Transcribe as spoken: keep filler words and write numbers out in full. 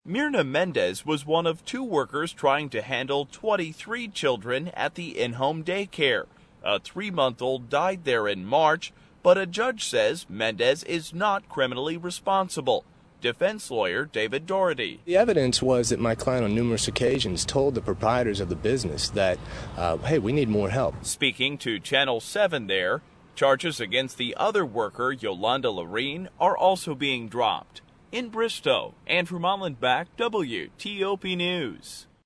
Myrna Mendez was one of two workers trying to handle twenty-three children at the in-home daycare. A three-month-old died there in March, but a judge says Mendez is not criminally responsible. Defense lawyer David Doherty. The evidence was that my client on numerous occasions told the proprietors of the business that, uh, hey, we need more help. Speaking to Channel seven there, charges against the other worker, Yolanda Lorene, are also being dropped. In Bristow, Andrew Mollenbach, W T O P News.